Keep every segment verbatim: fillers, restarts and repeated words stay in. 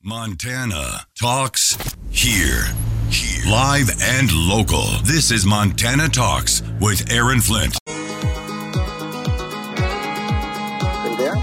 Montana Talks here. Here. Live and local. This is Montana Talks with Aaron Flint. Are you there?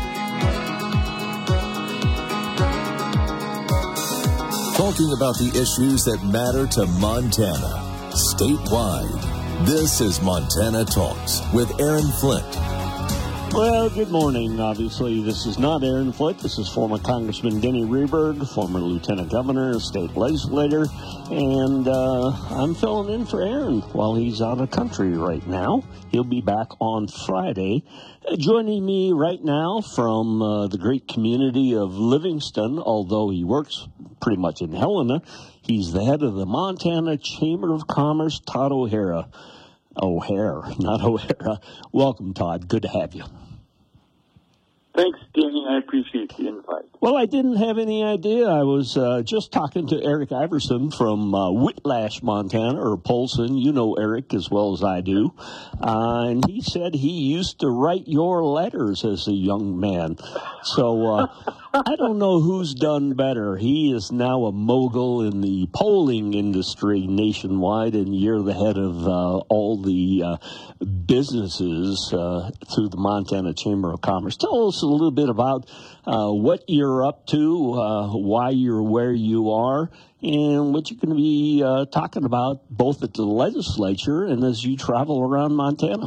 Talking about the issues that matter to Montana statewide. This is Montana Talks with Aaron Flint. Well, good morning. Obviously, this is not Aaron Flint. This is former Congressman Denny Rehberg, former Lieutenant Governor, state legislator, and uh, I'm filling in for Aaron while he's out of country right now. He'll be back on Friday. Uh, joining me right now from uh, the great community of Livingston, although he works pretty much in Helena, he's the head of the Montana Chamber of Commerce, Todd O'Hara. O'Hare, not O'Hara. Welcome, Todd. Good to have you. Thanks, Danny. I appreciate the invite. Well, I didn't have any idea. I was uh, just talking to Eric Iverson from uh, Whitlash, Montana, or Polson. You know Eric as well as I do. Uh, and he said he used to write your letters as a young man. So uh, I don't know who's done better. He is now a mogul in the polling industry nationwide, and you're the head of uh, all the uh, businesses uh, through the Montana Chamber of Commerce. Tell us a little bit about uh, what you're up to, uh, why you're where you are, and what you're going to be uh, talking about both at the legislature and as you travel around Montana.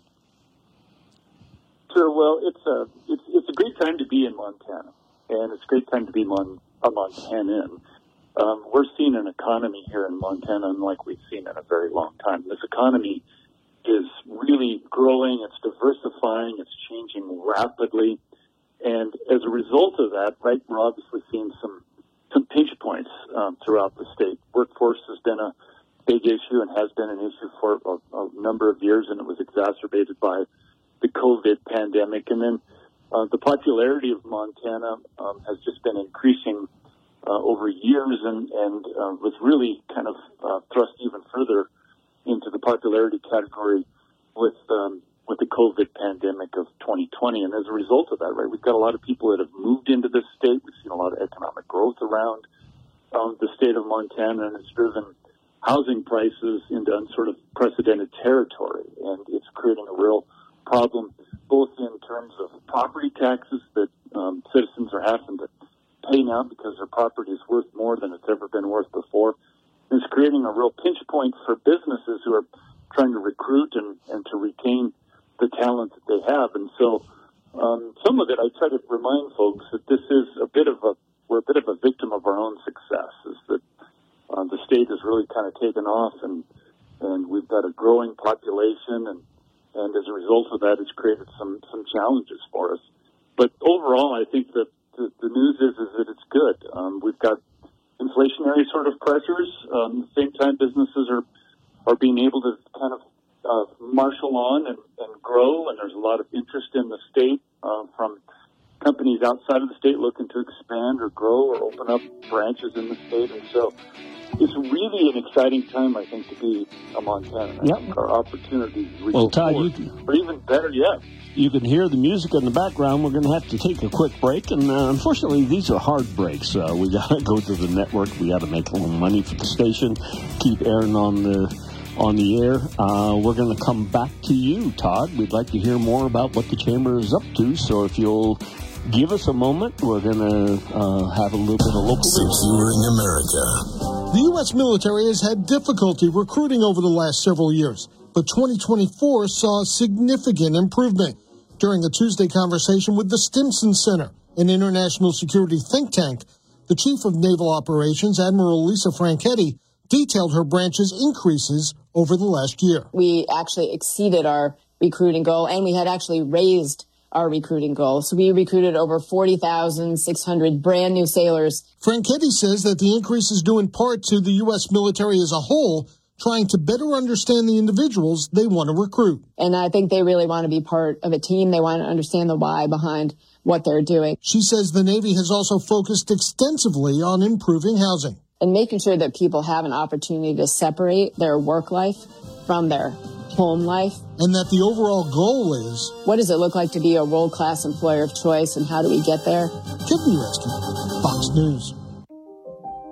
Sure. Well, it's a it's it's a great time to be in Montana, and it's a great time to be Mon, a Montanan. Um, we're seeing an economy here in Montana unlike we've seen in a very long time. This economy is really growing. It's diversifying. It's changing rapidly. And as a result of that, right, we're obviously seeing some some pinch points um, throughout the state. Workforce has been a big issue and has been an issue for a, a number of years, and it was exacerbated by the COVID pandemic. And then uh, the popularity of Montana um, has just been increasing uh, over years and, and uh, was really kind of uh, thrust even further into the popularity category with um, with the COVID pandemic of twenty twenty. And as a result of that, right, we've got a lot of people that have moved into this state. We've seen a lot of economic growth around um, the state of Montana, and it's driven housing prices into sort of unprecedented territory. And it's creating a real problem, both in terms of property taxes that um, citizens are having to pay now because their property is worth more than it's ever been worth before. It's creating a real pinch point for businesses who are trying to recruit and, and to retain the talent that they have. And so um, some of it, I try to remind folks that this is a bit of a, we're a bit of a victim of our own success, is that uh, the state has really kind of taken off, and and we've got a growing population, and, and as a result of that, it's created some, some challenges for us. But overall, I think that the, the news is, is that it's good. Um, we've got inflationary sort of pressures. Um, at the same time, businesses are, are being able to kind of uh, marshal on and, and grow, and there's a lot of interest in the state uh, from companies outside of the state looking to expand or grow or open up branches in the state. And so it's really an exciting time, I think, to be a Montanan. Yep. Our opportunities. We Well, Todd, you can, or even better yet. you can hear the music in the background. We're going to have to take a quick break, and uh, unfortunately, these are hard breaks. Uh, we got to go to the network. We got to make a little money for the station, keep Aaron on the on the air. Uh, we're going to come back to you, Todd. We'd like to hear more about what the Chamber is up to, so if you'll give us a moment, we're going to uh, have a little bit of local news. Securing America. The U S military has had difficulty recruiting over the last several years, but twenty twenty-four saw significant improvement. During a Tuesday conversation with the Stimson Center, an international security think tank, the Chief of Naval Operations, Admiral Lisa Franchetti, detailed her branch's increases over the last year. We actually exceeded our recruiting goal, and we had actually raised our recruiting goal. So we recruited over forty thousand six hundred brand new sailors. Franchetti says that the increase is due in part to the U S military as a whole trying to better understand the individuals they want to recruit. And I think they really want to be part of a team. They want to understand the why behind what they're doing. She says the Navy has also focused extensively on improving housing. And making sure that people have an opportunity to separate their work life from their home life. And that the overall goal is, what does it look like to be a world-class employer of choice, and how do we get there? Kevin Resky, Fox News.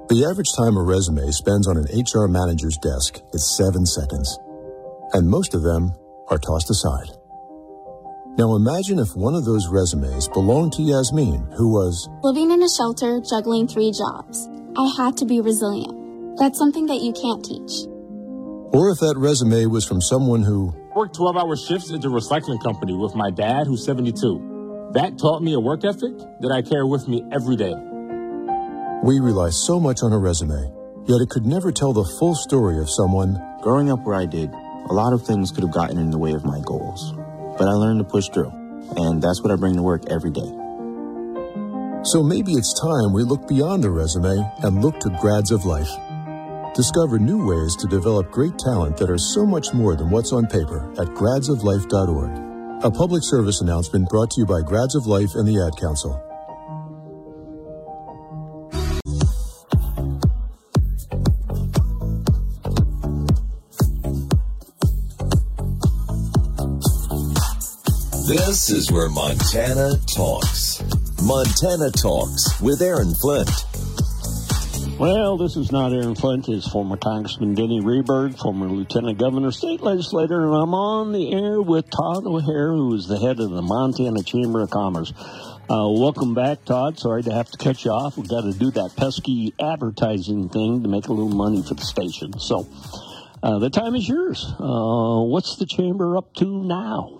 The average time a resume spends on an H R manager's desk is seven seconds, and most of them are tossed aside. Now imagine if one of those resumes belonged to Yasmin, who was living in a shelter, juggling three jobs. I had to be resilient. That's something that you can't teach. Or if that resume was from someone who worked twelve-hour shifts at the recycling company with my dad, who's seventy-two. That taught me a work ethic that I carry with me every day. We rely so much on a resume, yet it could never tell the full story of someone. Growing up where I did, a lot of things could have gotten in the way of my goals. But I learned to push through, and that's what I bring to work every day. So maybe it's time we look beyond the resume and look to Grads of Life. Discover new ways to develop great talent that are so much more than what's on paper at grads of life dot org. A public service announcement brought to you by Grads of Life and the Ad Council. This is where Montana talks. Montana Talks with Aaron Flint. Well, this is not Aaron Flint. It's former Congressman Denny Rehberg, former Lieutenant Governor, state legislator, and I'm on the air with Todd O'Hare, who is the head of the Montana Chamber of Commerce. Uh, welcome back, Todd. Sorry to have to cut you off. We've got to do that pesky advertising thing to make a little money for the station. So uh, the time is yours. Uh, what's the Chamber up to now?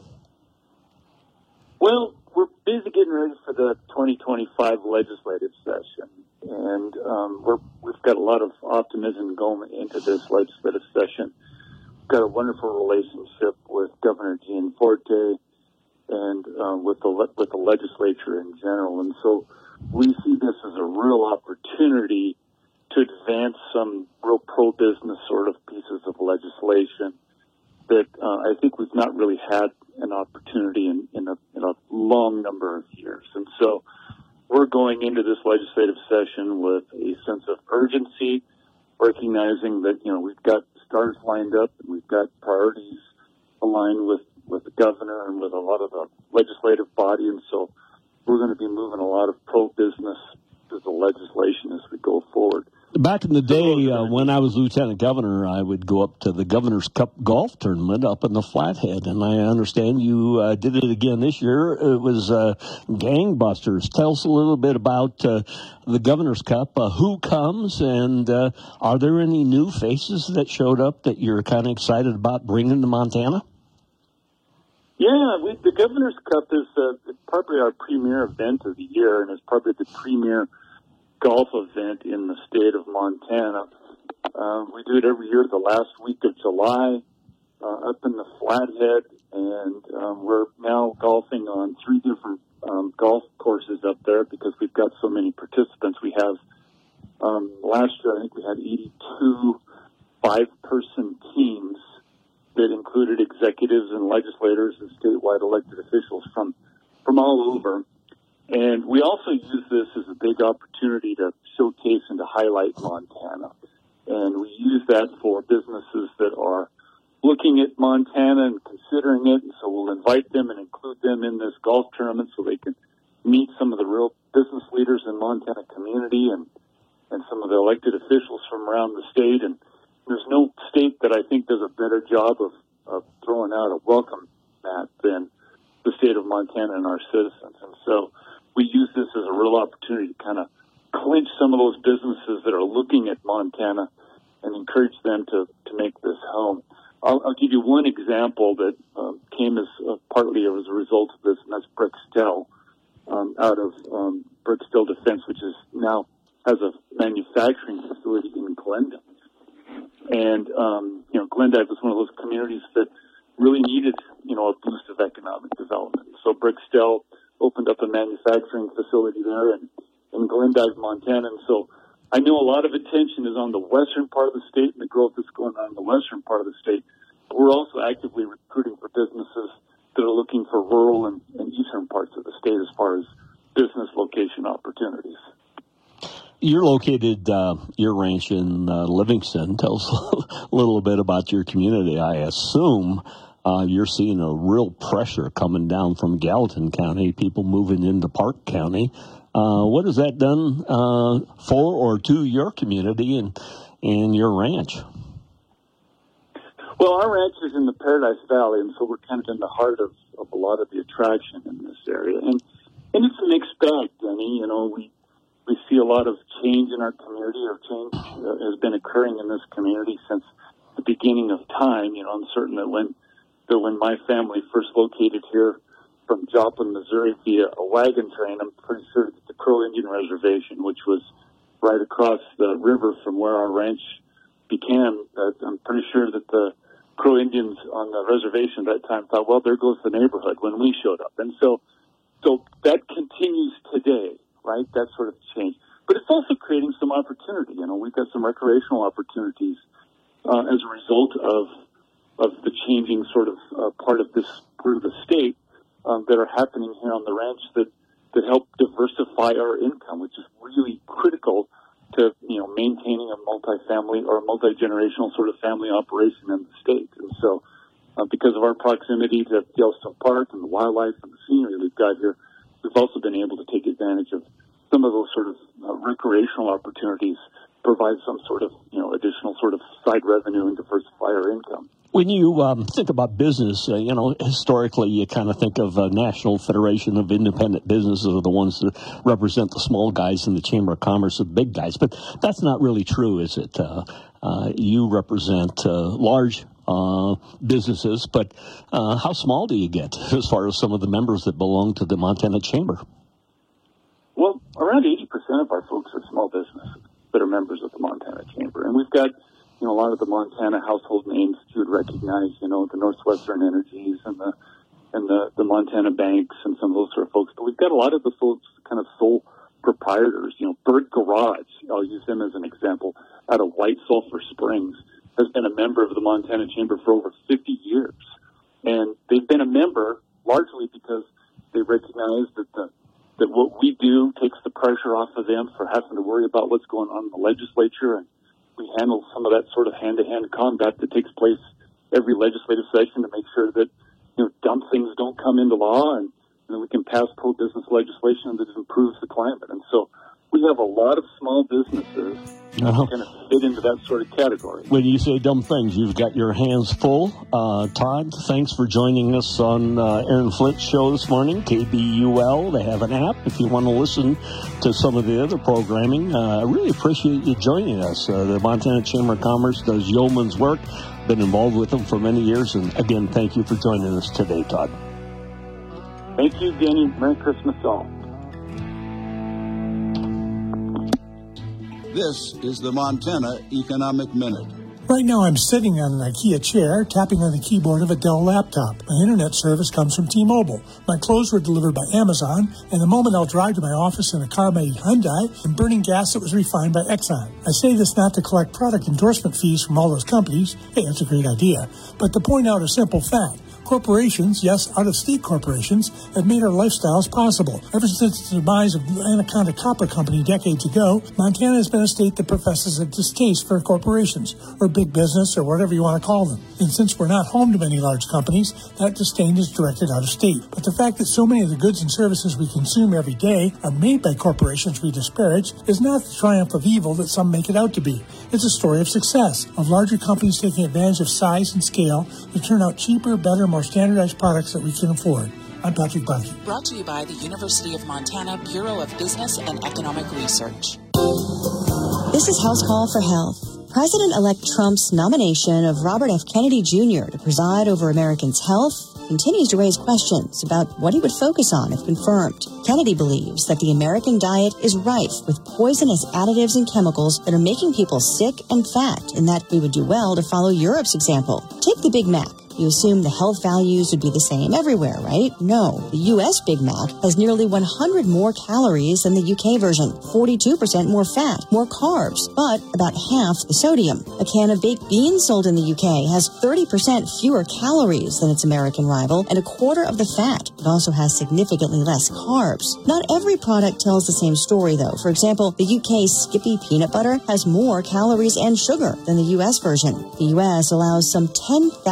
Well, we're busy getting ready for the twenty twenty-five legislative session, and um, we're, we've got a lot of optimism going into this legislative session. We've got a wonderful relationship with Governor Gianforte and uh, with the with the legislature in general, and so we see this as a real opportunity to advance some real pro-business sort of pieces of legislation that uh, I think we've not really had an opportunity in, in, a, in a long number of years. And so we're going into this legislative session with a sense of urgency, recognizing that, you know, we've got stars lined up and we've got priorities aligned with, with the governor and with a lot of the legislative body. And so we're going to be moving a lot of pro-business to the legislation as we go forward. Back in the day, uh, when I was lieutenant governor, I would go up to the Governor's Cup golf tournament up in the Flathead, and I understand you uh, did it again this year. It was uh, gangbusters. Tell us a little bit about uh, the Governor's Cup. Uh, who comes, and uh, are there any new faces that showed up that you're kind of excited about bringing to Montana? Yeah, we, the Governor's Cup is uh, probably our premier event of the year, and it's probably the premier golf event in the state of Montana. Uh, we do it every year the last week of July uh, up in the Flathead, and um, we're now golfing on three different um, golf courses up there because we've got so many participants. We have, um, last year I think we had eighty-two five-person teams that included executives and legislators and statewide elected officials from, from all over. And we also use this as a big opportunity to showcase and to highlight Montana. And we use that for businesses that are looking at Montana and considering it. And so we'll invite them and include them in this golf tournament so they can meet some of the real business leaders in Montana community and, and some of the elected officials from around the state. And there's no state that I think does a better job of, of throwing out a welcome mat than the state of Montana and our citizens. And so we use this as a real opportunity to kind of clinch some of those businesses that are looking at Montana and encourage them to, to make this home. I'll, I'll give you one example that um, came as uh, partly as a result of this, and that's Brickstell um, out of um, Brickstell Defense, which is now has a manufacturing facility in Glendive. And, um, you know, Glendive was one of those communities that really needed, you know, a boost of economic development. So Brickstell opened up a manufacturing facility there in, in Glendive, Montana. And so I know a lot of attention is on the western part of the state and the growth that's going on in the western part of the state. But we're also actively recruiting for businesses that are looking for rural and, and eastern parts of the state as far as business location opportunities. You're located, uh, your ranch in uh, Livingston. Tell us a little bit about your community. I assume uh, you're seeing a real pressure coming down from Gallatin County, people moving into Park County. Uh, what has that done uh, for or to your community and, and your ranch? Well, our ranch is in the Paradise Valley, and so we're kind of in the heart of, of a lot of the attraction in this area. And and it's a mixed bag, Denny. You know, we we see a lot of change in our community, or change uh, has been occurring in this community since the beginning of time. You know, I'm certain that when that when my family first located here from Joplin, Missouri, via a wagon train, I'm pretty sure that the Crow Indian Reservation, which was right across the river from where our ranch began, uh, I'm pretty sure that the Crow Indians on the reservation at that time thought, well, there goes the neighborhood when we showed up. And so, so that continues today, right? That sort of change. But it's also creating some opportunity. You know, we've got some recreational opportunities uh, as a result of of the changing sort of uh, part of this part of the state um, that are happening here on the ranch that, that help diversify our income, which is really critical to, you know, maintaining a multi-family or a multi-generational sort of family operation in the state. And so uh, because of our proximity to Yellowstone Park and the wildlife and the scenery we've got here, we've also been able to take advantage of some of those sort of uh, recreational opportunities, provide some sort of, you know, additional sort of side revenue and diversify our income. When you um, think about business, uh, you know, historically you kind of think of uh, National Federation of Independent Businesses are the ones that represent the small guys in the Chamber of Commerce, the big guys. But that's not really true, is it? Uh, uh, you represent uh, large uh, businesses, but uh, how small do you get as far as some of the members that belong to the Montana Chamber? Well, around eighty percent of our folks are small businesses that are members of the Montana Chamber. And we've got, you know, a lot of the Montana household names that you would recognize, you know, the Northwestern Energies and the and the, the Montana Banks and some of those sort of folks. But we've got a lot of the folks, kind of sole proprietors. You know, Bird Garage, I'll use them as an example, out of White Sulphur Springs, has been a member of the Montana Chamber for over fifty years. And they've been a member largely because they recognize that the that what we do takes the pressure off of them for having to worry about what's going on in the legislature, and we handle some of that sort of hand-to-hand combat that takes place every legislative session to make sure that, you know, dumb things don't come into law, and, and we can pass pro-business legislation that improves the climate. And so we have a lot of small businesses uh-huh. that kind of fit into that sort of category. When you say dumb things, you've got your hands full. Uh, Todd, thanks for joining us on uh, Aaron Flint's show this morning, K B U L. They have an app if you want to listen to some of the other programming. Uh, I really appreciate you joining us. Uh, the Montana Chamber of Commerce does yeoman's work. Been involved with them for many years. And again, thank you for joining us today, Todd. Thank you, Danny. Merry Christmas all. This is the Montana Economic Minute. Right now I'm sitting on an IKEA chair, tapping on the keyboard of a Dell laptop. My internet service comes from T-Mobile. My clothes were delivered by Amazon, and the moment I'll drive to my office in a car made Hyundai and burning gas that was refined by Exxon. I say this not to collect product endorsement fees from all those companies. Hey, that's a great idea. But to point out a simple fact. Corporations, yes, out-of-state corporations, have made our lifestyles possible. Ever since the demise of Anaconda Copper Company decades ago, Montana has been a state that professes a distaste for corporations, or big business, or whatever you want to call them. And since we're not home to many large companies, that disdain is directed out of state. But the fact that so many of the goods and services we consume every day are made by corporations we disparage is not the triumph of evil that some make it out to be. It's a story of success, of larger companies taking advantage of size and scale to turn out cheaper, better, more standardized products that we can afford. I'm Patrick Bunky. Brought to you by the University of Montana Bureau of Business and Economic Research. This is House Call for Health. President-elect Trump's nomination of Robert F. Kennedy Junior to preside over Americans' health continues to raise questions about what he would focus on if confirmed. Kennedy believes that the American diet is rife with poisonous additives and chemicals that are making people sick and fat, and that we would do well to follow Europe's example. Take the Big Mac. You assume the health values would be the same everywhere, right? No. The U S Big Mac has nearly one hundred more calories than the U K version, forty-two percent more fat, more carbs, but about half the sodium. A can of baked beans sold in the U K has thirty percent fewer calories than its American rival and a quarter of the fat. It also has significantly less carbs. Not every product tells the same story, though. For example, the U K Skippy peanut butter has more calories and sugar than the U S version. The U S allows some ten thousand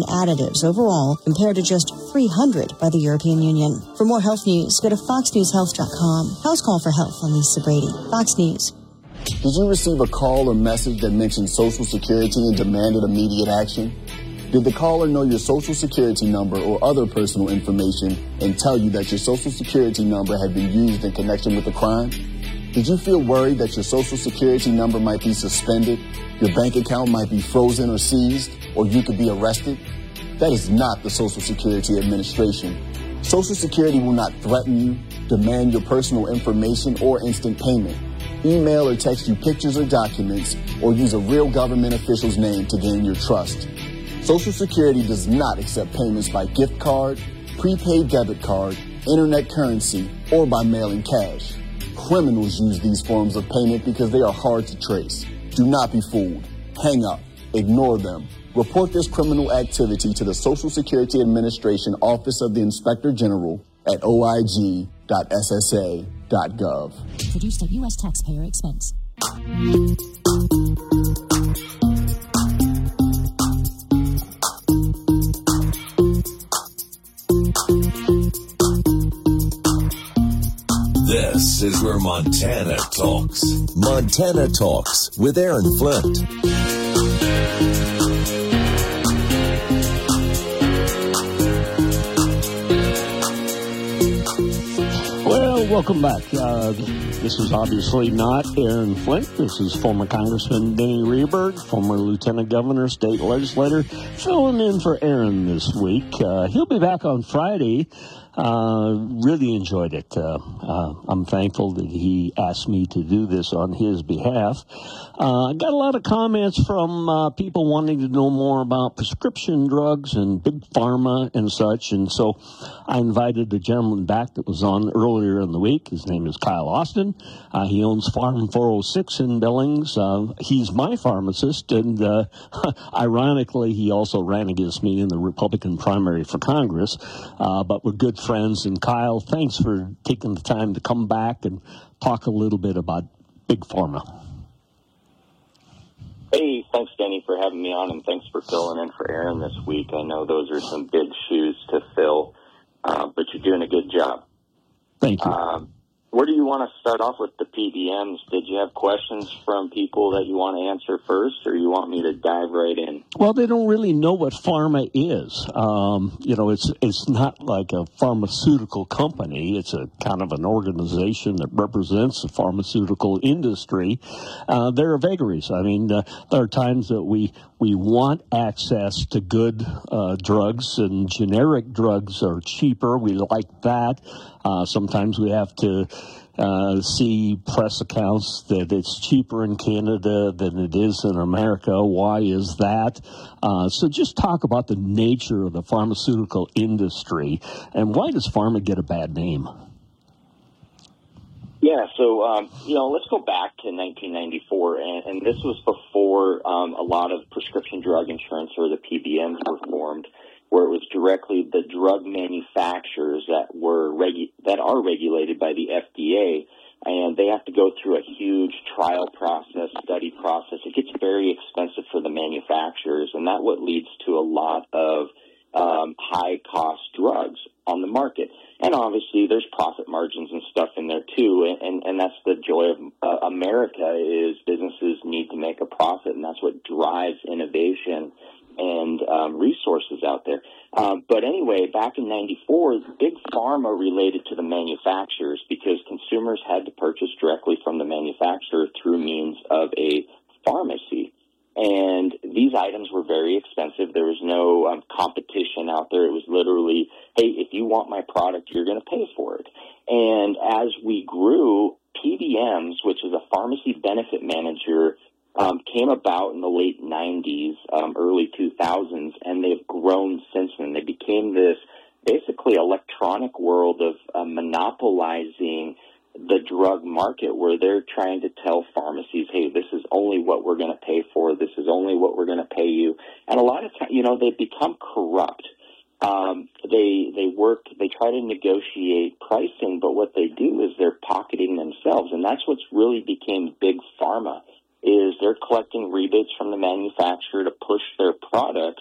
additives overall compared to just three hundred by the European Union. For more health news, go to fox news health dot com. House Call for Health. I'm Lisa Brady. Fox News. Did you receive a call or message that mentioned Social Security and demanded immediate action? Did the caller know your Social Security number or other personal information and tell you that your Social Security number had been used in connection with a crime? Did you feel worried that your Social Security number might be suspended, your bank account might be frozen or seized, or you could be arrested? That is not the Social Security Administration. Social Security will not threaten you, demand your personal information, or instant payment, email or text you pictures or documents, or use a real government official's name to gain your trust. Social Security does not accept payments by gift card, prepaid debit card, internet currency, or by mailing cash. Criminals use these forms of payment because they are hard to trace. Do not be fooled. Hang up. Ignore them. Report this criminal activity to the Social Security Administration Office of the Inspector General at o i g dot s s a dot gov. Produced at U S taxpayer expense. This is where Montana talks. Montana Talks with Aaron Flint. Well, welcome back. Uh, this is obviously not Aaron Flint. This is former Congressman Denny Rehberg, former Lieutenant Governor, state legislator, filling in for Aaron this week. Uh, he'll be back on Friday. Uh, really enjoyed it. Uh, uh, I'm thankful that he asked me to do this on his behalf. I uh, got a lot of comments from uh, people wanting to know more about prescription drugs and big pharma and such, and so I invited the gentleman back that was on earlier in the week. His name is Kyle Austin. Uh, he owns Farm four oh six in Billings. Uh, he's my pharmacist, and uh, ironically, he also ran against me in the Republican primary for Congress, uh, but we're good friends. And Kyle, thanks for taking the time to come back and talk a little bit about big pharma. Hey, thanks, Denny, for having me on, and thanks for filling in for Aaron this week. I know those are some big shoes to fill, uh, but you're doing a good job. Thank you. Um, where do you want to start off with the P B Ms? Did you have questions from people that you want to answer first, or you want me to dive right in? Well, they don't really know what pharma is. Um, you know, it's it's not like a pharmaceutical company. It's a kind of an organization that represents the pharmaceutical industry. Uh, there are vagaries. I mean, uh, there are times that we we want access to good uh, drugs, and generic drugs are cheaper. We like that. Uh, sometimes we have to uh, see press accounts that it's cheaper in Canada than it is in America. Why is that? Uh, so just talk about the nature of the pharmaceutical industry, and why does pharma get a bad name? Yeah, so, um, you know, let's go back to nineteen ninety-four, and, and this was before um, a lot of prescription drug insurance, or the P B Ms, were formed, where it was directly the drug manufacturers that were regu- that are regulated by the F D A, and they have to go through a huge trial process, study process. It gets very expensive for the manufacturers, and that what leads to a lot of um, high-cost drugs on the market. And obviously, there's profit margins and stuff in there too, and, and, and that's the joy of uh, America, is businesses need to make a profit, and that's what drives innovation and um, resources out there. Um, but anyway, back in ninety-four, big pharma related to the manufacturers, because consumers had to purchase directly from the manufacturer through means of a pharmacy. And these items were very expensive. There was no um, competition out there. It was literally, hey, if you want my product, you're going to pay for it. And as we grew, P B Ms, which is a pharmacy benefit manager, um, came about in the late nineties, um, early two thousands, and they've grown since then. They became this basically electronic world of uh, monopolizing the drug market, where they're trying to tell pharmacies, hey, this is only what we're going to pay for, this is only what we're going to pay you. And a lot of times, you know, they've become corrupt. Um, they they work, they try to negotiate pricing, but what they do is they're pocketing themselves, and that's what's really became big pharma, is they're collecting rebates from the manufacturer to push their products,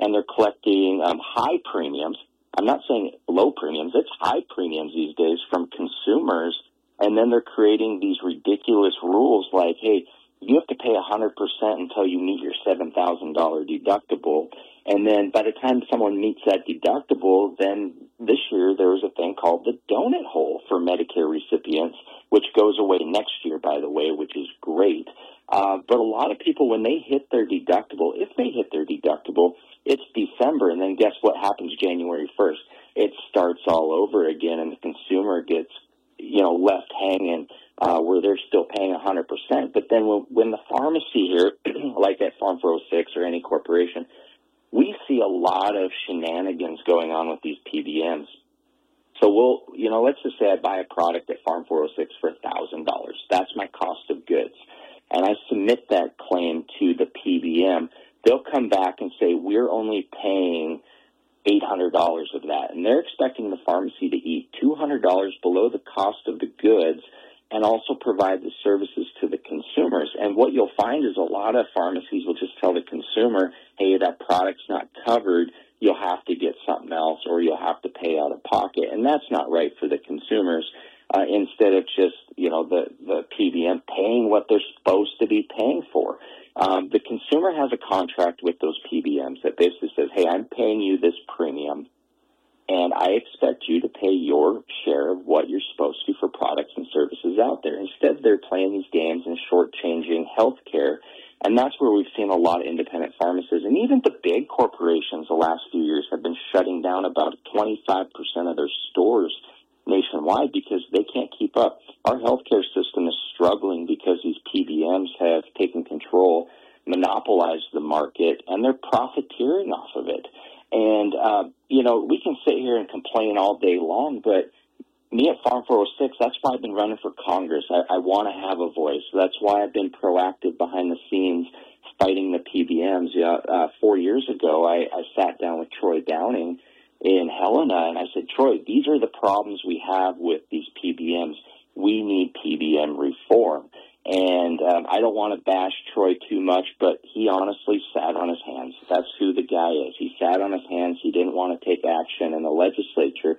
and they're collecting um, high premiums. I'm not saying low premiums. It's high premiums these days from consumers. And then they're creating these ridiculous rules like, hey, you have to pay one hundred percent until you meet your seven thousand dollars deductible. And then by the time someone meets that deductible, then this year there was a thing called the donut hole for Medicare recipients, which goes away next year, by the way, which is great. Uh, but a lot of people, when they hit their deductible, if they hit their deductible, it's December, and then guess what happens January first? It starts all over again, and the consumer gets, you know, left hanging uh, where they're still paying one hundred percent. But then when, when the pharmacy here, like at Farm four oh six or any corporation, we see a lot of shenanigans going on with these P B Ms. So we'll, you know, let's just say I buy a product at Farm four oh six for one thousand dollars. That's my cost of goods. And I submit that claim to the P B M. They'll come back and say, we're only paying eight hundred dollars of that. And they're expecting the pharmacy to eat two hundred dollars below the cost of the goods and also provide the services to the consumers. And what you'll find is a lot of pharmacies will just tell the consumer, hey, that product's not covered. You'll have to get something else or you'll have to pay out of pocket. And that's not right for the consumers. Uh, instead of just, you know, the, the P B M paying what they're supposed to be paying for. Um, the consumer has a contract with those P B Ms that basically says, hey, I'm paying you this premium, and I expect you to pay your share of what you're supposed to for products and services out there. Instead, they're playing these games and shortchanging health care, and that's where we've seen a lot of independent pharmacists. And even the big corporations the last few years have been shutting down about twenty-five percent of their stores nationwide because they can't keep up. Our healthcare system is struggling because these P B Ms have taken control, monopolized the market, and they're profiteering off of it. And, uh, you know, we can sit here and complain all day long, but me at Farm four oh six, that's why I've been running for Congress. I, I want to have a voice. That's why I've been proactive behind the scenes fighting the P B Ms. Yeah, uh, four years ago, I, I sat down with Troy Downing in Helena, and I said, Troy, these are the problems we have with these P B Ms. We need P B M reform. And um, I don't want to bash Troy too much, but he honestly sat on his hands. That's who the guy is. He sat on his hands. He didn't want to take action in the legislature.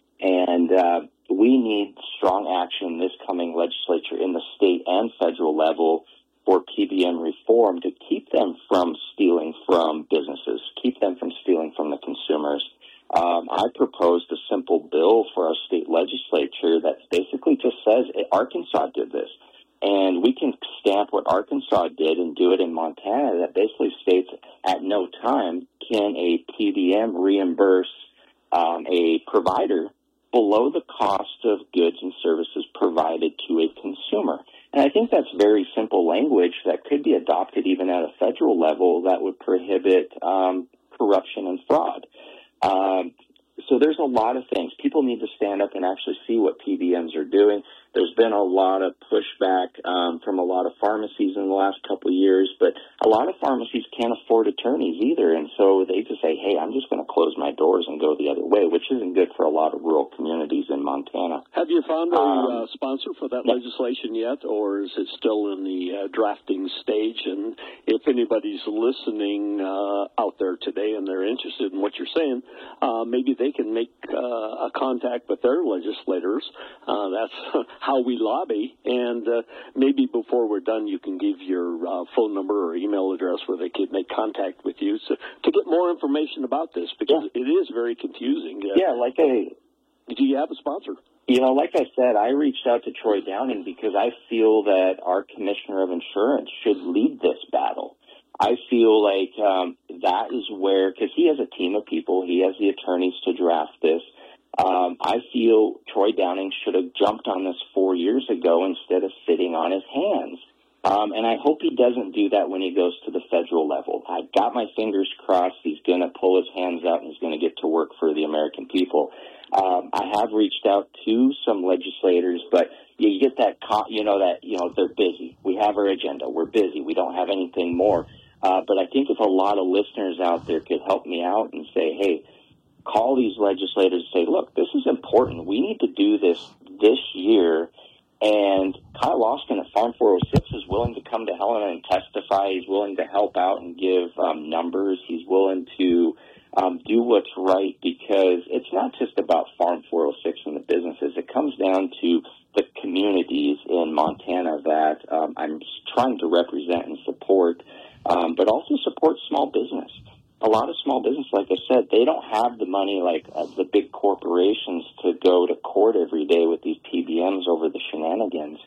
And uh, we need strong action this coming legislature in the state and federal level for P B M reform to keep them from stealing from businesses, keep them from stealing from the consumers. Um, I proposed a simple bill for our state legislature that basically just says Arkansas did this. And we can stamp what Arkansas did and do it in Montana that basically states at no time can a P B M reimburse um, a provider below the cost of goods and services provided to a consumer. And I think that's very simple language that could be adopted even at a federal level that would prohibit um, corruption and fraud. Um, so there's a lot of things. People need to stand up and actually see what P B Ms are doing. There's been a lot of pushback um, from a lot of pharmacies in the last couple of years, but a lot of pharmacies can't afford attorneys either, and so they just say, hey, I'm just going to close my doors and go the other way, which isn't good for a lot of rural communities in Montana. Have you found a um, uh, sponsor for that legislation yet, or is it still in the uh, drafting stage? And if anybody's listening uh, out there today and they're interested in what you're saying, uh, maybe they can make uh, a contact with their legislators. Uh, that's how we lobby, and uh, maybe before we're done, you can give your uh, phone number or email address where they can make contact with you so, to get more information about this, because yeah. it is very confusing. Uh, yeah, like I... Do you have a sponsor? You know, like I said, I reached out to Troy Downing because I feel that our Commissioner of Insurance should lead this battle. I feel like um, that is where, because he has a team of people, he has the attorneys to draft this. Um, I feel Troy Downing should have jumped on this four years ago instead of sitting on his hands. Um, and I hope he doesn't do that when he goes to the federal level. I got my fingers crossed he's going to pull his hands out and he's going to get to work for the American people. Um, I have reached out to some legislators, but you get that, you know, that, you know, they're busy. We have our agenda. We're busy. We don't have anything more. Uh, but I think if a lot of listeners out there could help me out and say, hey, call these legislators and say, look, this is important. We need to do this this year And Kyle Austin at Farm four oh six is willing to come to Helena and testify. He's willing to help out and give um, numbers. He's willing to um, do what's right, because it's not just about Farm four oh six and the businesses. It comes down to the communities in Montana that um, I'm trying to represent and support, um, but also support small business. A lot of small business, like I said, they don't have the money like uh, the big corporations to go to court every day with these P B Ms over the shenanigans.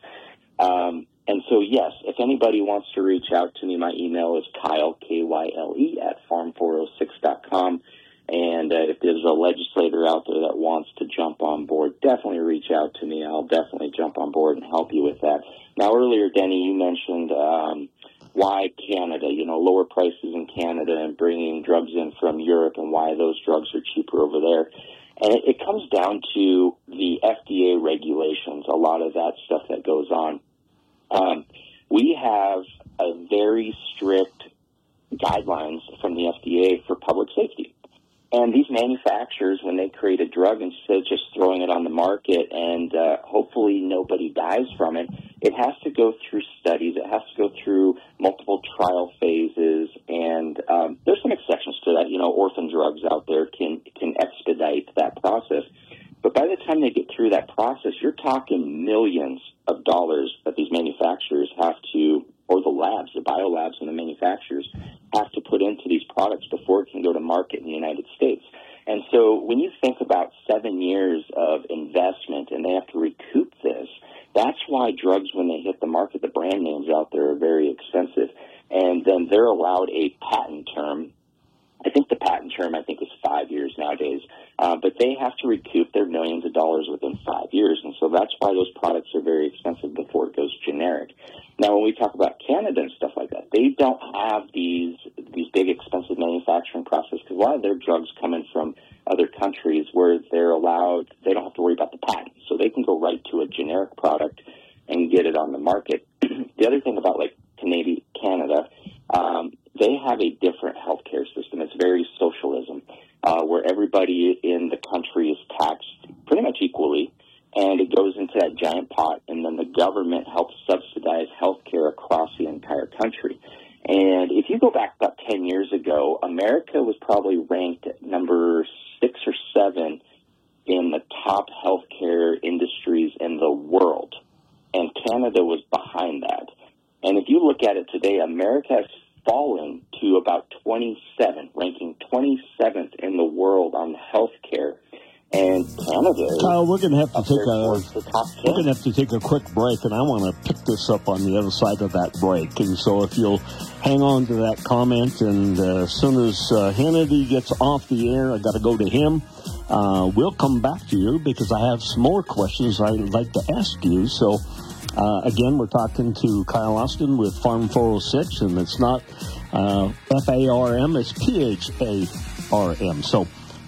Um, and so, yes, if anybody wants to reach out to me, my email is Kyle, K Y L E, at farm four oh six dot com. And uh, if there's a legislator out there that wants to jump on board, definitely reach out to me. I'll definitely jump on board and help you with that. Now, earlier, Denny, you mentioned um, why Canada, you know, lower prices in Canada and bringing drugs in from Europe, and why those drugs are cheaper over there. And it, it comes down to the F D A regulations, a lot of that stuff that goes on. Um, we have a very strict guidelines from the F D A for public safety. And these manufacturers, when they create a drug, instead of just throwing it on the market and uh, hopefully nobody dies from it, it has to go through studies. It has to go through multiple trial phases. And um, there's some exceptions to that. You know, orphan drugs out there can, can expedite that process. But by the time they get through that process, you're talking millions of dollars that these manufacturers have to, or the labs, the biolabs and the manufacturers have to put into these products before it can go to market in the United States. And so when you think about seven years of investment and they have to recoup this, that's why drugs, when they hit the market, the brand names out there are very expensive. And then they're allowed a patent term. I think the patent term, I think, is five years nowadays. Uh, but they have to recoup their millions of dollars within five years. And so that's why those products are very expensive before it goes generic. Now, when we talk about Canada and stuff like that, they don't have these these big, expensive manufacturing processes, because a lot of their drugs come in from other countries where they're allowed, they don't have to worry about the patent. So they can go right to a generic product and get it on the market. The other thing about, like, Canada, Canada um, they have a different healthcare system. It's very socialism, uh, where everybody in the country is taxed pretty much equally, and it goes into that giant pot, and then the government helps subsidize healthcare across the entire country. And if you go back about ten years ago, America was probably ranked at number six or seven in the top healthcare industries in the world, and Canada was behind that. And if you look at it today, America has fallen to about twenty-seven, ranking twenty-seventh in the world on healthcare. And Canada is Kyle, we're going to have to take a we're going to have to take a quick break, and I want to pick this up on the other side of that break. And so, if you'll hang on to that comment, and uh, as soon as uh, Hannity gets off the air, I got to go to him. Uh, we'll come back to you because I have some more questions I'd like to ask you. So, uh, again, we're talking to Kyle Austin with Farm four oh six, and it's not uh, F A R M, it's P H A R M. So.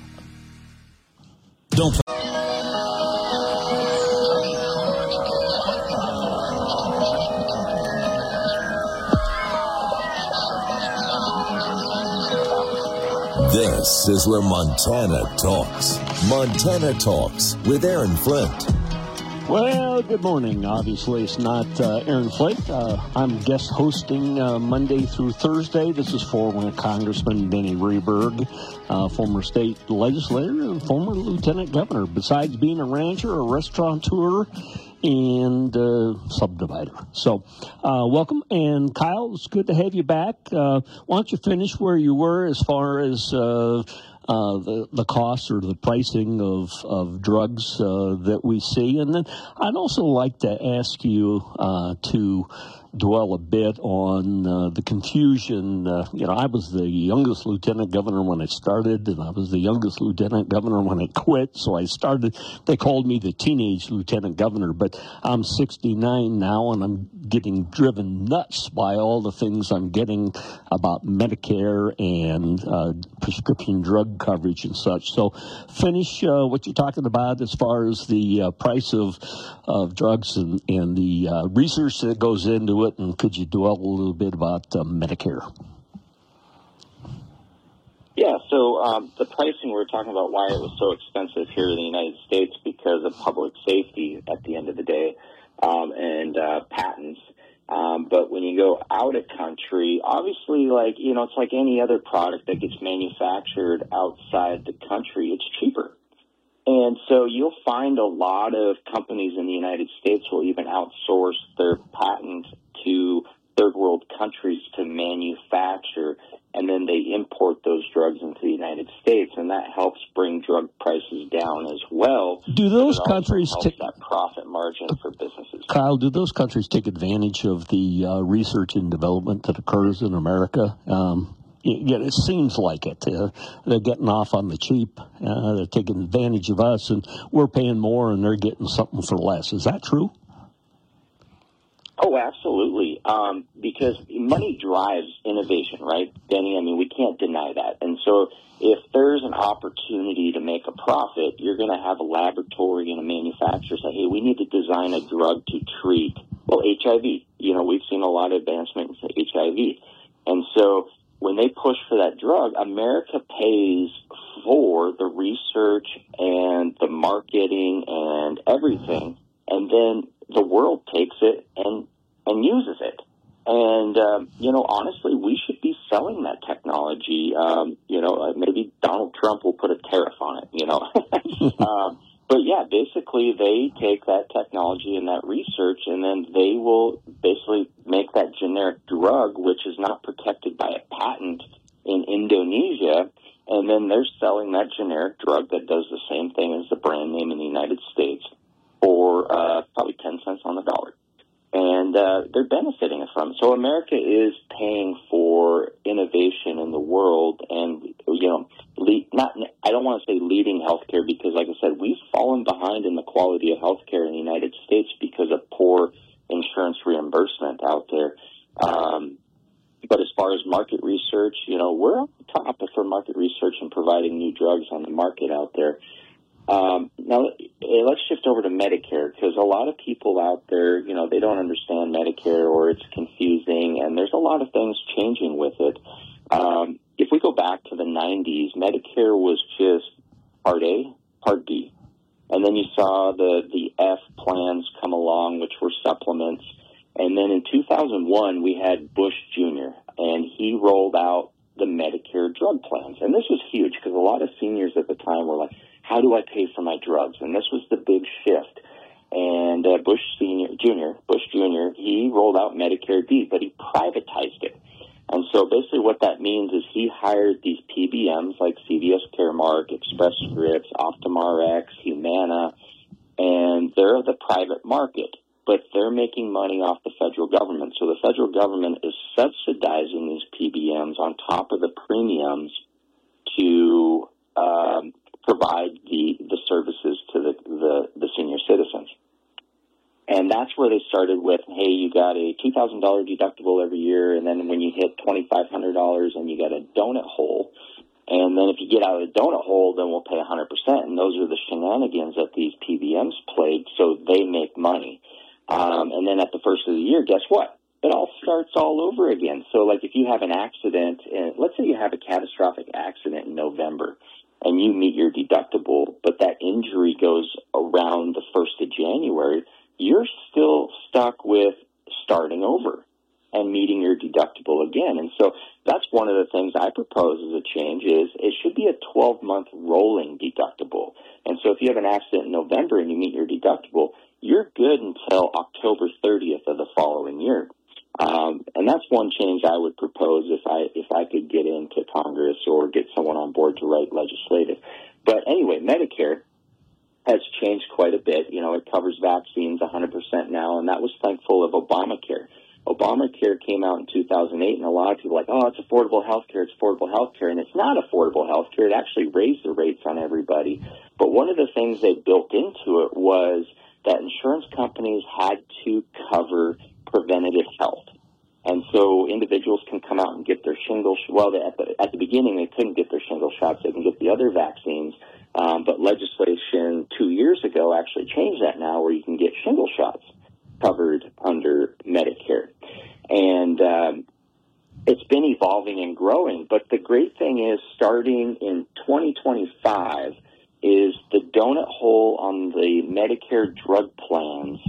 Don't. This is where Montana talks. Montana Talks with Aaron Flint. Well, good morning. Obviously, it's not uh, Aaron Flint. Uh, I'm guest hosting uh, Monday through Thursday. This is former Congressman Denny Rehberg, uh, former state legislator and former lieutenant governor. Besides being a rancher, a restaurateur, and uh, subdivider. So, uh, welcome. And Kyle, it's good to have you back. Uh, why don't you finish where you were as far as uh, Uh, the, the costs or the pricing of, of drugs uh, that we see. And then I'd also like to ask you uh, to dwell a bit on uh, the confusion. Uh, you know, I was the youngest lieutenant governor when I started, and I was the youngest lieutenant governor when I quit. So I started, they called me the teenage lieutenant governor, but I'm sixty-nine now, and I'm getting driven nuts by all the things I'm getting about Medicare and uh, prescription drug coverage and such. So finish uh, what you're talking about as far as the uh, price of of drugs and, and the uh, research that goes into it, and could you dwell a little bit about uh, Medicare? Yeah, so um, the pricing, we were talking about why it was so expensive here in the United States because of public safety at the end of the day. um, and uh, patents. Um, but when you go out of country, obviously, like, you know, it's like any other product that gets manufactured outside the country, it's cheaper. And so you'll find a lot of companies in the United States will even outsource their patent to third world countries to manufacture, and then they import those drugs into the United States, and that helps bring drug prices down as well. Do those countries helps take that profit margin for businesses? Kyle, do those countries take advantage of the uh, research and development that occurs in America? Um, yeah, it seems like it. Uh, they're getting off on the cheap. Uh, they're taking advantage of us, and we're paying more, and they're getting something for less. Is that true? Oh, absolutely. Um, because money drives innovation, right, Denny? I mean, we can't deny that. And so if there's an opportunity to make a profit, you're going to have a laboratory and a manufacturer say, hey, we need to design a drug to treat, well, H I V. You know, we've seen a lot of advancement in H I V. And so when they push for that drug, America pays for the research and the marketing and everything, and then the world takes it and and uses it. And, um, you know, honestly, we should be selling that technology. Um, you know, maybe Donald Trump will put a tariff on it, you know. um, but, yeah, basically they take that technology and that research, and then they will basically make that generic drug, which is not protected by a patent in Indonesia, and then they're selling that generic drug that does the same thing as the brand name in the United States for uh, probably ten cents on the dollar. And uh, they're benefiting from it. So America is paying for innovation in the world, and, you know, lead, not I don't want to say leading healthcare, because, like I said, we've fallen behind in the quality of healthcare in the United States because of poor insurance reimbursement out there. Um, but as far as market research, you know, we're on the top for market research and providing new drugs on the market out there. Um, now, let's shift over to Medicare, because a lot of people out there, you know, they don't understand Medicare, or it's confusing, and there's a lot of things changing with it. Um, if we go back to the nineties, Medicare was just Part A, Part D. And then you saw the, the F plans come along, which were supplements. And then in two thousand one, we had Bush Junior, and he rolled out the Medicare drug plans. And this was huge, because a lot of seniors at the time were like, how do I pay for my drugs? And this was the big shift. And uh, Bush Senior, Junior, Bush Junior, he rolled out Medicare D, but he privatized it. And so basically what that means is he hired these P B Ms like C V S Caremark, Express Scripts, OptumRx, Humana, and they're the private market, but they're making money off the federal government. So the federal government is subsidizing these P B Ms on top of the premiums to um, provide the, the services to the, the, the senior citizens. And that's where they started with, hey, you got a two thousand dollars deductible every year, and then when you hit twenty-five hundred dollars, and you got a donut hole, and then if you get out of the donut hole, then we'll pay one hundred percent. And those are the shenanigans that these P B Ms played, so they make money. Um, and then at the first of the year, guess what? It all starts all over again. So, like, if you have an accident, and let's say you have a catastrophic accident in November, and you meet your deductible, but that injury goes around the first of January, you're still stuck with starting over and meeting your deductible again. And so that's one of the things I propose as a change is it should be a twelve-month rolling deductible. And so if you have an accident in November and you meet your deductible, you're good until October thirtieth of the following year. Um, and that's one change I would propose if I if I could get into Congress or get someone on board to write legislative. But anyway, Medicare has changed quite a bit. You know, it covers vaccines one hundred percent now, and that was thankful of Obamacare. Obamacare came out in two thousand eight, and a lot of people are like, oh, it's affordable health care, it's affordable health care, and it's not affordable health care. It actually raised the rates on everybody. But one of the things they built into it was that insurance companies had to cover preventative health. And so individuals can come out and get their shingles. Well, they, at, the, at the beginning, they couldn't get their shingle shots. They can get the other vaccines. Um, but legislation two years ago actually changed that now, where you can get shingle shots covered under Medicare. And um, it's been evolving and growing. But the great thing is, starting in twenty twenty-five, is the donut hole on the Medicare drug plans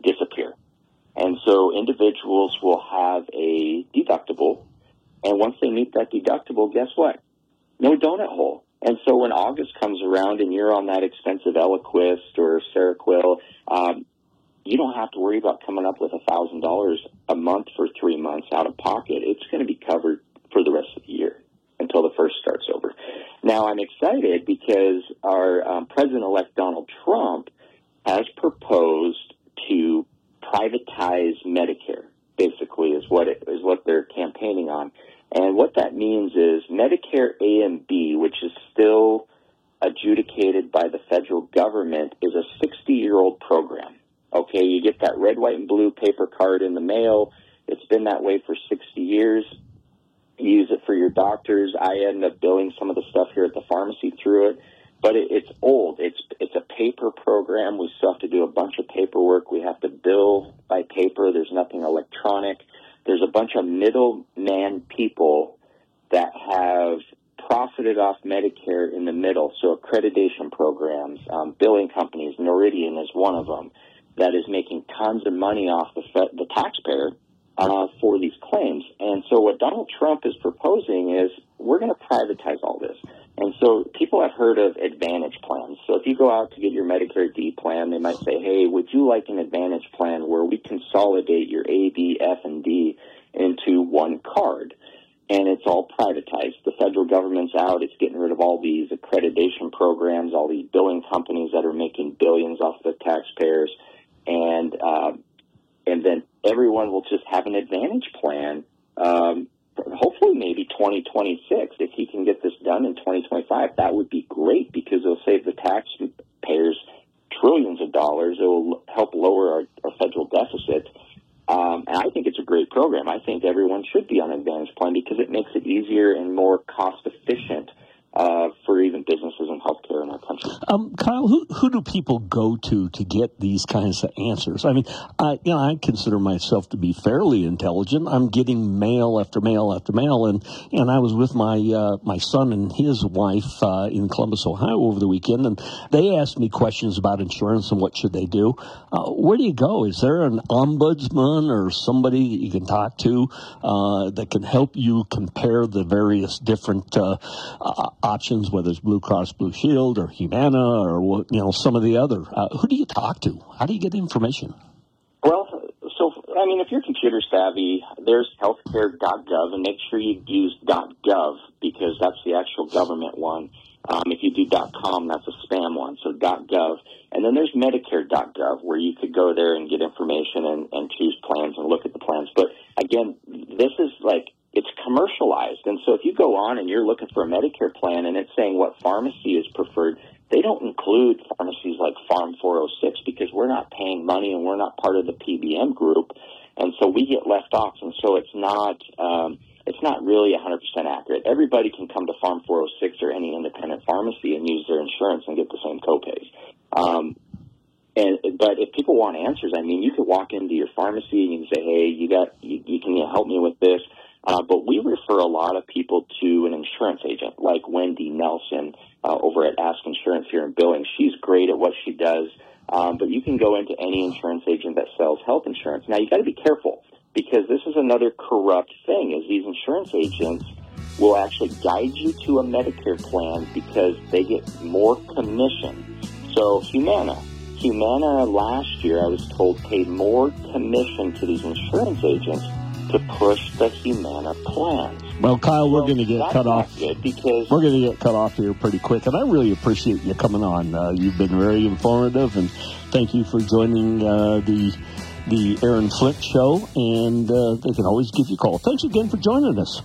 disappear. And so individuals will have a deductible, and once they meet that deductible, guess what? No donut hole. And so when August comes around and you're on that expensive Eliquis or Seroquel, um, you don't have to worry about coming up with one thousand dollars a month for three months out of pocket. It's going to be covered for the rest of the year until the first starts over. Now, I'm excited because our um, President-elect Donald Trump has proposed to privatize Medicare, basically, is what it is what they're campaigning on. And what that means is Medicare A and B, which is still adjudicated by the federal government, is a sixty-year-old program. Okay, you get that red, white, and blue paper card in the mail. It's been that way for sixty years. You use it for your doctors. I end up billing some of the stuff here at the pharmacy through it. But it, it's old. It's it's a paper program. We still have to do a bunch of paperwork. We have to bill by paper. There's nothing electronic. There's a bunch of middleman people that have profited off Medicare in the middle. So accreditation programs, um, billing companies, Noridian is one of them, that is making tons of money off the, the taxpayer uh, for these claims. And so what Donald Trump is proposing is we're going to privatize all this. And so people have heard of Advantage plans. So if you go out to get your Medicare D plan, they might say, hey, would you like an Advantage plan where we consolidate your A, B, F, and D into one card? And it's all privatized. The federal government's out. It's getting rid of all these accreditation programs, all these billing companies that are making billions off the taxpayers. And, uh, and then everyone will just have an Advantage plan, um, hopefully maybe twenty twenty-six. If he can get this done in twenty twenty-five, that would be great because it'll save the taxpayers trillions of dollars. It will help lower our, our federal deficit. Um, and I think it's a great program. I think everyone should be on an Advantage plan because it makes it easier and more cost efficient uh, for even businesses and healthcare in our country. Um, Kyle, who who do people go to to get these kinds of answers? I mean, I you know I consider myself to be fairly intelligent. I'm getting mail after mail after mail, and, and I was with my uh, my son and his wife uh, in Columbus, Ohio, over the weekend, and they asked me questions about insurance and what should they do. Uh, where do you go? Is there an ombudsman or somebody that you can talk to uh, that can help you compare the various different uh, uh, options, whether it's Blue Cross Blue Shield or Humana or you know some of the other? Uh, who do you talk to? How do you get information? Well, so I mean, if you're computer savvy, there's healthcare dot gov, and make sure you use .gov because that's the actual government one. Um, if you do .com, that's a spam one. So .gov, and then there's Medicare dot gov where you could go there and get information and, and choose plans and look at the plans. But again, this is like it's commercialized. And so if you go on and you're looking for a Medicare plan and it's saying what pharmacy is preferred, they don't include pharmacies like Farm four oh six because we're not paying money and we're not part of the P B M group. And so we get left off. And so it's not, um, it's not really one hundred percent accurate. Everybody can come to Farm four oh six or any independent pharmacy and use their insurance and get the same copays. Um, And, but if people want answers, I mean, you could walk into your pharmacy and you can say, hey, you got, you, you can help me with this. Uh, but we refer a lot of people to an insurance agent like Wendy Nelson uh, over at Ask Insurance here in Billings. She's great at what she does. Um, but you can go into any insurance agent that sells health insurance. Now, you got to be careful because this is another corrupt thing is these insurance agents will actually guide you to a Medicare plan because they get more commission. So Humana. Humana last year, I was told, paid more commission to these insurance agents to push the Humana plans. Well, Kyle, we're going to get cut off. Because we're going to get cut off here pretty quick, and I really appreciate you coming on. Uh, you've been very informative, and thank you for joining uh, the the Aaron Flint Show. And uh, they can always give you a call. Thanks again for joining us.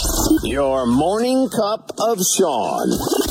Your morning cup of Sean.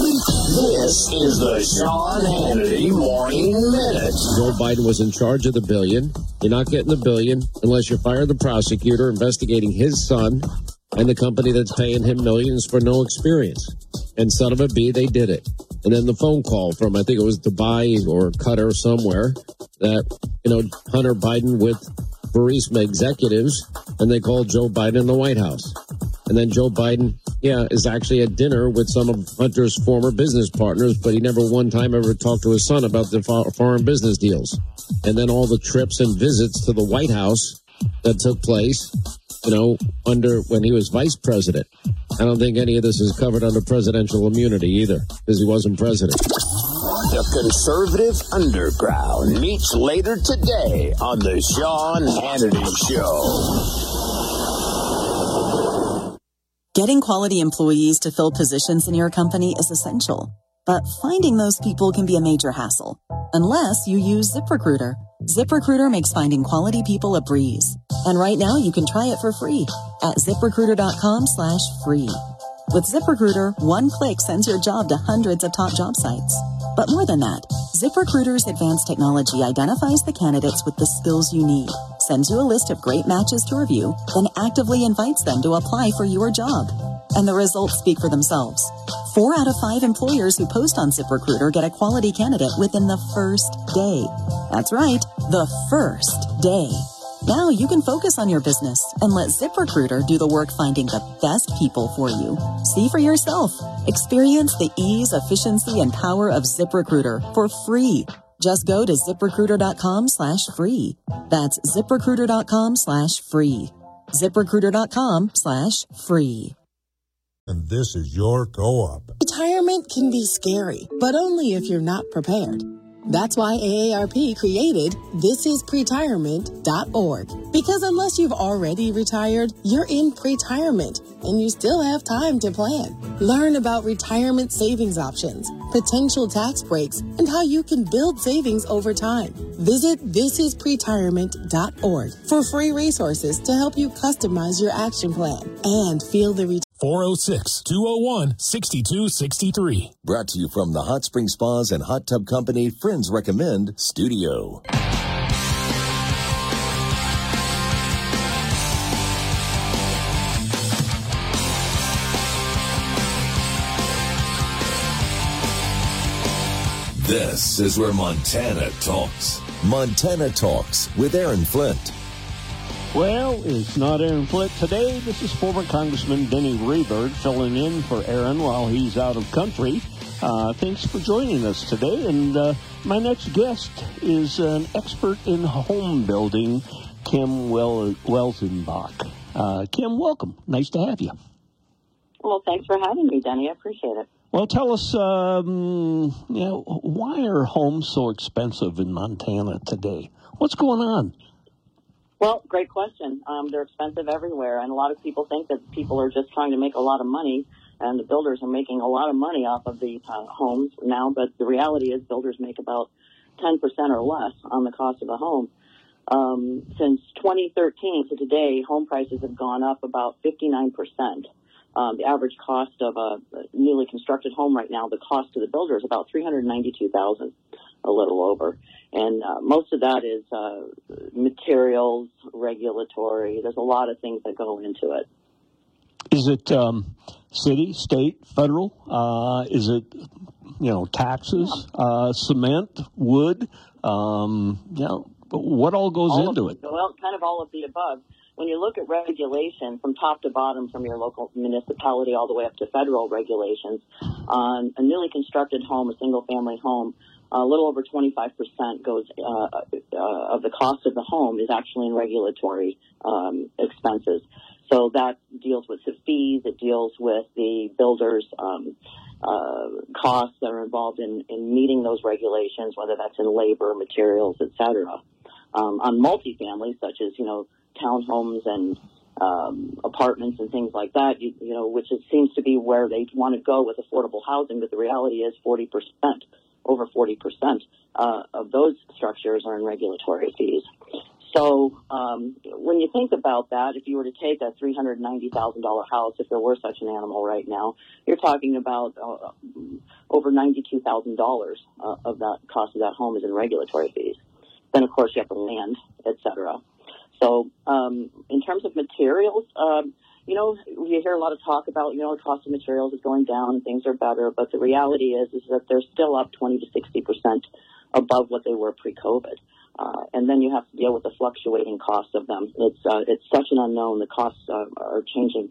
This is the Sean Hannity Morning Minute. Joe Biden was in charge of the billion. You're not getting the billion unless you fire the prosecutor investigating his son and the company that's paying him millions for no experience. And son of a bee, they did it. And then the phone call from, I think it was Dubai or Qatar somewhere, that, you know, Hunter Biden with Burisma executives, and they called Joe Biden in the White House. And then Joe Biden yeah, is actually at dinner with some of Hunter's former business partners, but he never one time ever talked to his son about the fo- foreign business deals. And then all the trips and visits to the White House that took place, you know, under when he was vice president. I don't think any of this is covered under presidential immunity either, because he wasn't president. The Conservative Underground meets later today on the Sean Hannity Show. Getting quality employees to fill positions in your company is essential, but finding those people can be a major hassle, unless you use ZipRecruiter. ZipRecruiter makes finding quality people a breeze. And right now you can try it for free at ZipRecruiter.com slash free. With ZipRecruiter, one click sends your job to hundreds of top job sites. But more than that, ZipRecruiter's advanced technology identifies the candidates with the skills you need, sends you a list of great matches to review, then actively invites them to apply for your job. And the results speak for themselves. Four out of five employers who post on ZipRecruiter get a quality candidate within the first day. That's right, the first day. Now you can focus on your business and let ZipRecruiter do the work finding the best people for you. See for yourself. Experience the ease, efficiency, and power of ZipRecruiter for free. Just go to ZipRecruiter.com slash free. That's ZipRecruiter.com slash free. ZipRecruiter.com slash free. And this is your co-op. Retirement can be scary, but only if you're not prepared. That's why A A R P created this is pretirement dot org. Because unless you've already retired, you're in pretirement and you still have time to plan. Learn about retirement savings options, potential tax breaks, and how you can build savings over time. Visit this is pretirement dot org for free resources to help you customize your action plan and feel the retirement. four oh six, two oh one, six two six three. Brought to you from the Hot Spring Spas and Hot Tub Company Friends Recommend Studio. This is where Montana talks. Montana Talks with Aaron Flint. Well, it's not Aaron Flint today. This is former Congressman Denny Rehberg filling in for Aaron while he's out of country. Uh, thanks for joining us today. And uh, my next guest is an expert in home building, Kim Wel- Welzenbach. Uh, Kim, welcome. Nice to have you. Well, thanks for having me, Denny. I appreciate it. Well, tell us, um, you know, why are homes so expensive in Montana today? What's going on? Well, great question. Um, they're expensive everywhere, and a lot of people think that people are just trying to make a lot of money, and the builders are making a lot of money off of the uh, homes now, but the reality is builders make about ten percent or less on the cost of a home. Um, since twenty thirteen to today, home prices have gone up about fifty-nine percent. Um, the average cost of a newly constructed home right now, the cost to the builder is about three hundred ninety-two thousand dollars, a little over. And uh, most of that is uh, materials, regulatory. There's a lot of things that go into it. Is it um, city, state, federal? Uh, is it, you know, taxes, yeah. uh, cement, wood? Um, you know, what all goes all into of, it? Well, kind of all of the above. When you look at regulation from top to bottom, from your local municipality all the way up to federal regulations, on a newly constructed home, a single-family home, a little over twenty-five percent goes uh, uh, of the cost of the home is actually in regulatory um, expenses. So that deals with the fees. It deals with the builders' um, uh, costs that are involved in, in meeting those regulations, whether that's in labor, materials, et cetera. Um, on multifamilies, such as, you know, townhomes and um, apartments and things like that, you, you know, which it seems to be where they want to go with affordable housing, but the reality is forty percent. Over forty percent uh, of those structures are in regulatory fees. So um, when you think about that, if you were to take a three hundred ninety thousand dollars house, if there were such an animal right now, you're talking about uh, over ninety-two thousand dollars uh, of that cost of that home is in regulatory fees. Then, of course, you have the land, et cetera. So um, in terms of materials, um, you know, you hear a lot of talk about, you know, the cost of materials is going down and things are better, but the reality is is that they're still up twenty to sixty percent above what they were pre-COVID. Uh, and then you have to deal with the fluctuating cost of them. It's uh, it's such an unknown. The costs uh, are changing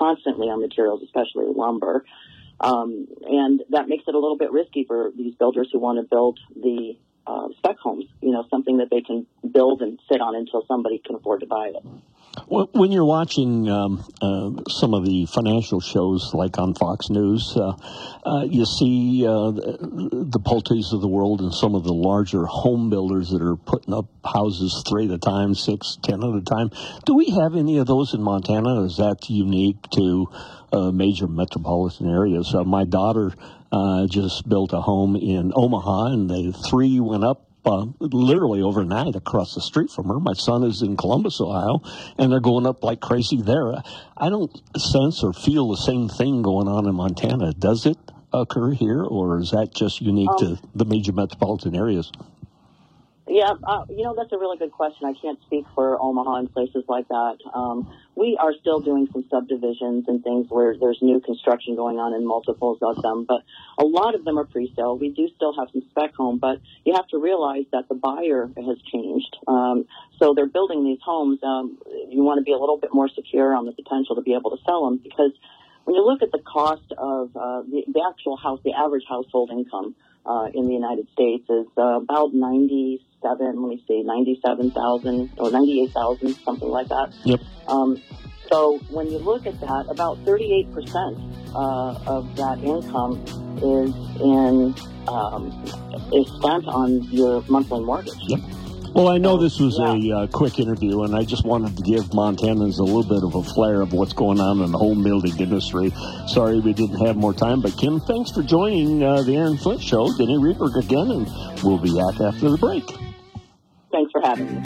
constantly on materials, especially lumber. Um, and that makes it a little bit risky for these builders who want to build the uh, spec homes, you know, something that they can build and sit on until somebody can afford to buy it. When you're watching um, uh, some of the financial shows, like on Fox News, uh, uh, you see uh, the, the Pulte's of the world and some of the larger home builders that are putting up houses three at a time, six, ten at a time. Do we have any of those in Montana? Is that unique to uh, major metropolitan areas? Uh, my daughter uh, just built a home in Omaha, and the three went up Uh, literally overnight across the street from her. My son is in Columbus, Ohio, and they're going up like crazy there. I don't sense or feel the same thing going on in Montana. Does it occur here, or is that just unique um, to the major metropolitan areas? Yeah, uh, you know, that's a really good question. I can't speak for Omaha and places like that. Um, we are still doing some subdivisions and things where there's new construction going on in multiples of them, but a lot of them are pre-sale. We do still have some spec home, but you have to realize that the buyer has changed. Um, so they're building these homes. Um, you want to be a little bit more secure on the potential to be able to sell them, because when you look at the cost of uh, the, the actual house, the average household income uh, in the United States is uh, about ninety-seven, let me see, ninety-seven thousand or ninety-eight thousand, something like that. Yep. Um, so when you look at that, about thirty-eight percent uh, of that income is in um, is spent on your monthly mortgage. Yep. Well, I know this was a uh, quick interview, and I just wanted to give Montanans a little bit of a flair of what's going on in the home building industry. Sorry we didn't have more time, but Kim, thanks for joining uh, the Aaron Flint Show. Denny Reberg again, and we'll be back after the break. Thanks for having me.